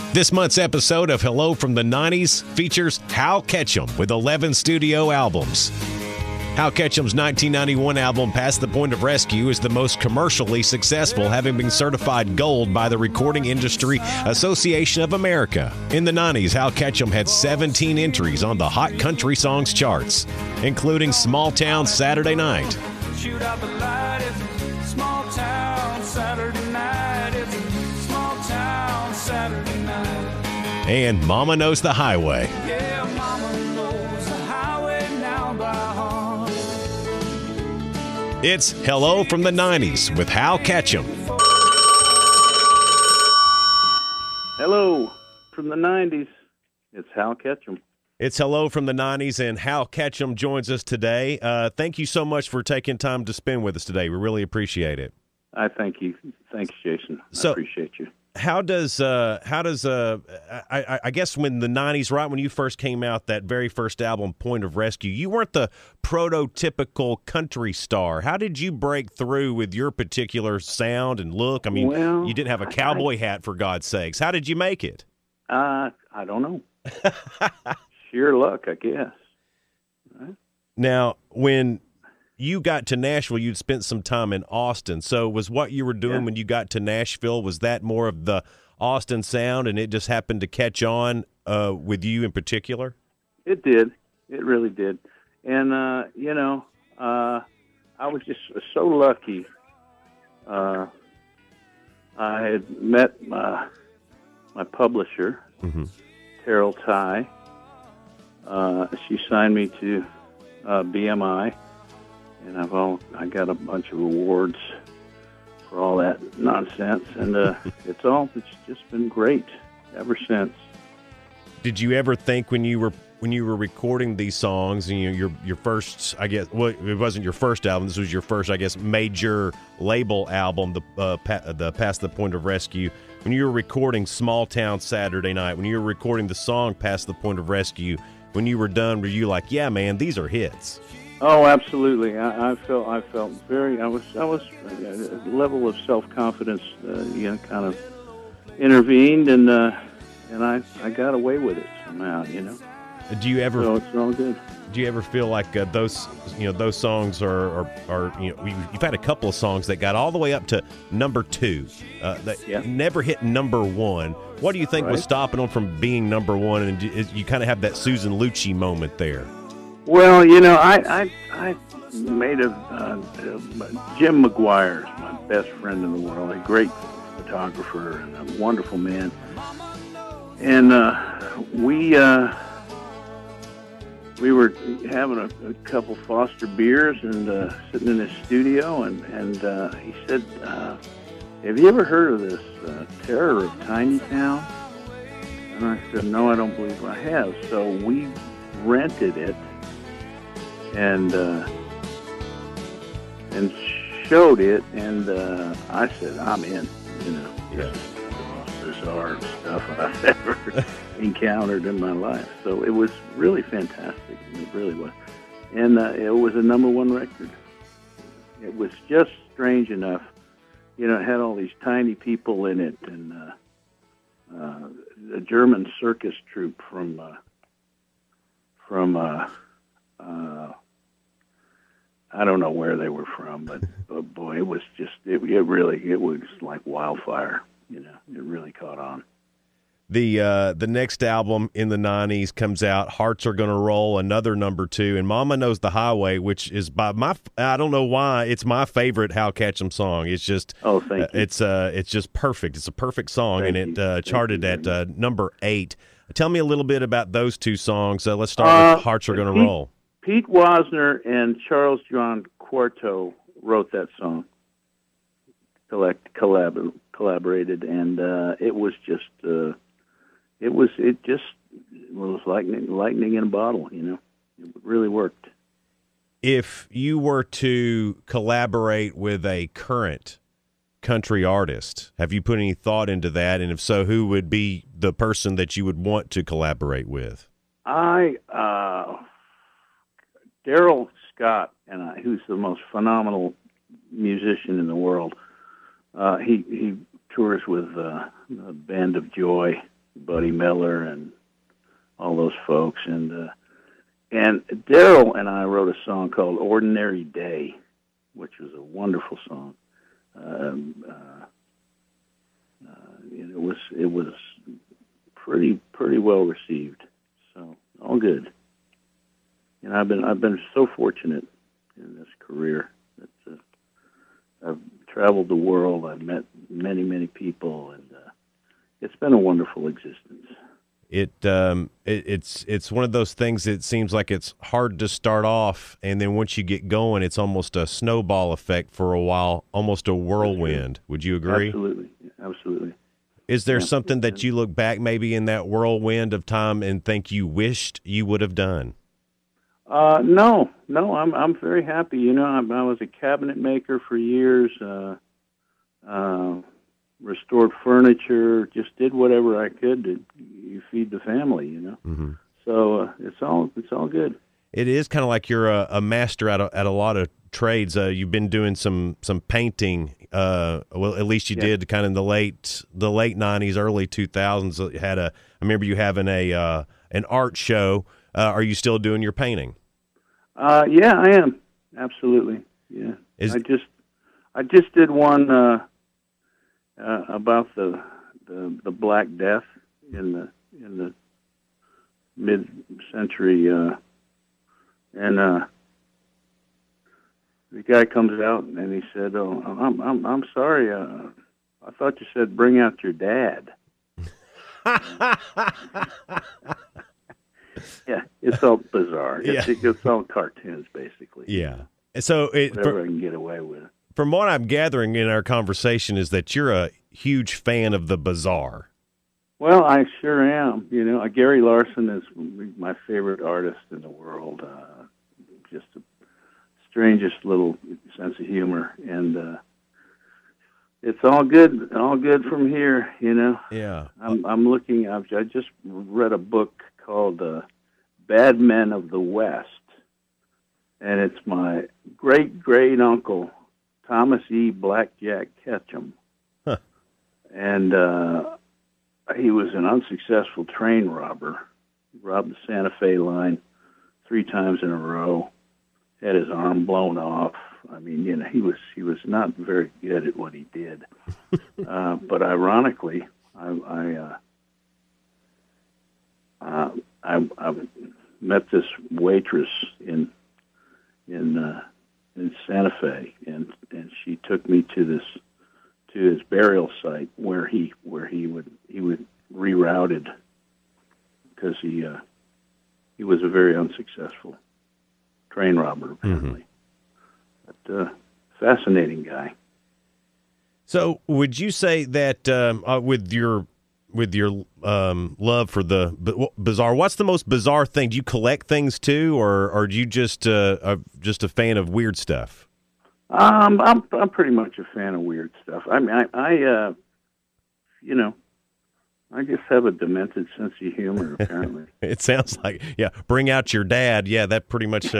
This month's episode of Hello from the 90s features Hal Ketchum with 11 studio albums. Hal Ketchum's 1991 album, Past the Point of Rescue, is the most commercially successful, having been certified gold by the Recording Industry Association of America. In the 90s, Hal Ketchum had 17 entries on the Hot Country Songs charts, including Small Town Saturday Night. Shoot out the light, it's a small town Saturday night. It's a small town Saturday night. And Mama Knows the Highway. Yeah, Mama knows the highway now by heart. It's Hello from the 90s with Hal Ketchum. Hello from the 90s. It's Hal Ketchum. It's Hello from the 90s, and Hal Ketchum joins us today. Thank you so much for taking time to spend with us today. We really appreciate it. I thank you. Thanks, Jason. I appreciate you. How does I guess when the 90s, right when you first came out, that very first album, Point of Rescue, you weren't the prototypical country star. How did you break through with your particular sound and look? I mean, you didn't have a cowboy hat, for God's sakes. How did you make it? I don't know. Sheer luck, I guess. Right? Now, when you got to Nashville, you'd spent some time in Austin. So was what you were doing when you got to Nashville, was that more of the Austin sound, and it just happened to catch on with you in particular? It did. It really did. And, I was just so lucky. I had met my publisher, Terrell Ty. She signed me to BMI. And I got a bunch of awards for all that nonsense, and it's just been great ever since. Did you ever think when you were recording these songs, and your first, I guess, well, it wasn't your first album, this was your first, I guess, major label album, the Past the Point of Rescue, when you were recording Small Town Saturday Night, when you were recording the song Past the Point of Rescue, when you were done, were you like, yeah, man, these are hits? Oh, absolutely. I felt very. I was a level of self-confidence, kind of intervened, and I got away with it somehow. Do you ever? So it's all good. Do you ever feel like those songs are you've had a couple of songs that got all the way up to number 2, that never hit number 1. What do you think was stopping them from being number 1? And you kind of have that Susan Lucci moment there. Well, I made Jim McGuire is my best friend in the world, a great photographer and a wonderful man. And we were having a couple Foster beers and sitting in his studio, and he said, have you ever heard of this Terror of Tiny Town? And I said, no, I don't believe I have. So we rented it and showed it, and I said, I'm in. This is the most bizarre stuff I've ever encountered in my life. So it was really fantastic. It really was. And it was a number 1 record. It was just strange enough. It had all these tiny people in it, and a German circus troupe from I don't know where they were from, but boy, it was just it was like wildfire. It really caught on. The next album in the 90s comes out, Hearts Are Gonna Roll, another number 2, and Mama Knows the Highway, which is I don't know why, it's my favorite Hal Ketchum song. It's just thank you. It's just perfect. It's a perfect song, and it charted at number 8. Tell me a little bit about those two songs. Let's start with Hearts Are Gonna Roll. Pete Wozner and Charles John Quarto wrote that song. Collaborated, and it was just it was lightning in a bottle. It really worked. If you were to collaborate with a current country artist, have you put any thought into that? And if so, who would be the person that you would want to collaborate with? Daryl Scott, who's the most phenomenal musician in the world. He tours with the Band of Joy, Buddy Miller and all those folks. And Daryl and I wrote a song called Ordinary Day, which was a wonderful song. It was pretty well received. So all good. And I've been so fortunate in this career that I've traveled the world. I've met many people, and it's been a wonderful existence. It's one of those things. It seems like it's hard to start off, and then once you get going, it's almost a snowball effect for a while, almost a whirlwind. Would you agree? Absolutely. Is there something that you look back maybe in that whirlwind of time and think you wished you would have done? No, I'm very happy. You know, I was a cabinet maker for years. Restored furniture, just did whatever I could to feed the family, you know. Mm-hmm. So it's all good. It is kind of like you're a master at a lot of trades. You've been doing some painting. Well, at least you did kind of in the late '90s, early 2000s. I remember you having an art show. Are you still doing your painting? Yeah, I am. Absolutely. Yeah. I just did one about the Black Death in the mid-century, and the guy comes out and he said, "Oh, I'm sorry. I thought you said bring out your dad." Yeah, it's all bizarre. It's all cartoons, basically. Yeah. So whatever I can get away with. From what I'm gathering in our conversation is that you're a huge fan of the bizarre. Well, I sure am. You know, Gary Larson is my favorite artist in the world. Just the strangest little sense of humor, and it's all good from here. You know. Yeah. I'm looking. I just read a book called "Bad Men of the West," and it's my great uncle Thomas E. Blackjack Ketchum, and he was an unsuccessful train robber. He robbed the Santa Fe line 3 times in a row. Had his arm blown off. I mean, you know, he was not very good at what he did. But ironically, I met this waitress in Santa Fe, and she took me to his burial site where he would rerouted because he was a very unsuccessful train robber apparently. Mm-hmm. But fascinating guy. So would you say that with your love for the bizarre, what's the most bizarre thing? Do you collect things too, or do you just a fan of weird stuff? I'm pretty much a fan of weird stuff. I mean, I you know, I just have a demented sense of humor, apparently. It sounds like, yeah, bring out your dad. Yeah, that pretty much.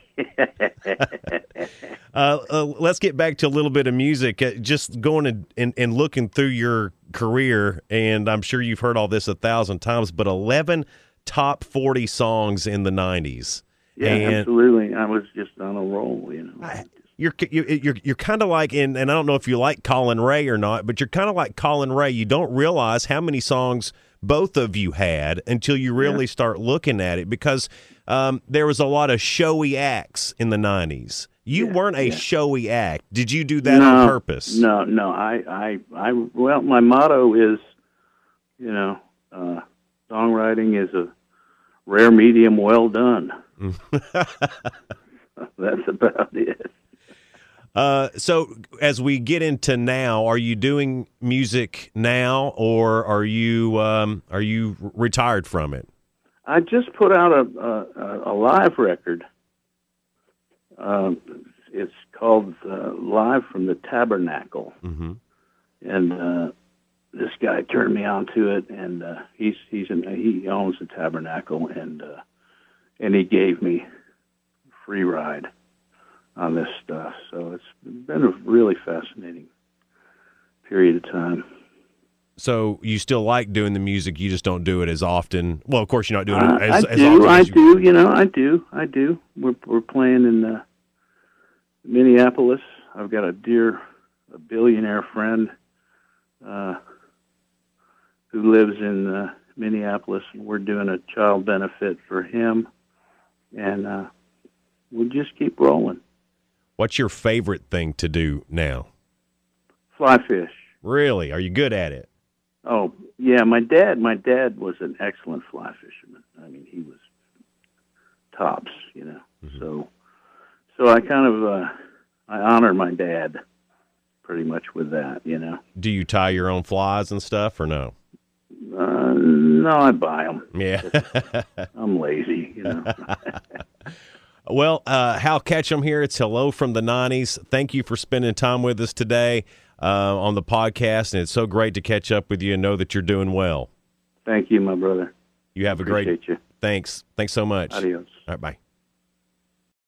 Let's get back to a little bit of music. Just going and looking through your career, and I'm sure you've heard all this 1,000 times, but 11 top 40 songs in the 90s. Yeah, absolutely. I was just on a roll, you know. You're kind of like, and I don't know if you like Colin Ray or not, but you're kind of like Colin Ray. You don't realize how many songs both of you had until you really start looking at it, because there was a lot of showy acts in the 90s. You weren't a showy act. Did you do that on purpose? No. Well, my motto is, you know, songwriting is a rare medium well done. That's about it. So as we get into now, are you doing music now, or are you retired from it? I just put out a live record. It's called Live from the Tabernacle. Mm-hmm. And this guy turned me on to it, and he owns the Tabernacle, and he gave me free ride on this stuff. So it's been a really fascinating period of time. So you still like doing the music, you just don't do it as often. Well, of course, you're not doing it as often. I do. You know, I do. We're playing in Minneapolis. I've got a billionaire friend who lives in Minneapolis, and we're doing a child benefit for him, and we'll just keep rolling. What's your favorite thing to do now? Fly fish. Really? Are you good at it? Oh, yeah, my dad was an excellent fly fisherman. I mean, he was tops, you know. Mm-hmm. So I kind of I honor my dad pretty much with that, you know. Do you tie your own flies and stuff, or no? No, I buy them. Yeah. I'm lazy, you know. Well, Hal Ketchum here. It's Hello from the 90s. Thank you for spending time with us today on the podcast, and it's so great to catch up with you and know that you're doing well. Thank you, my brother. You have a great. Appreciate you. Thanks so much. Adios. All right, bye.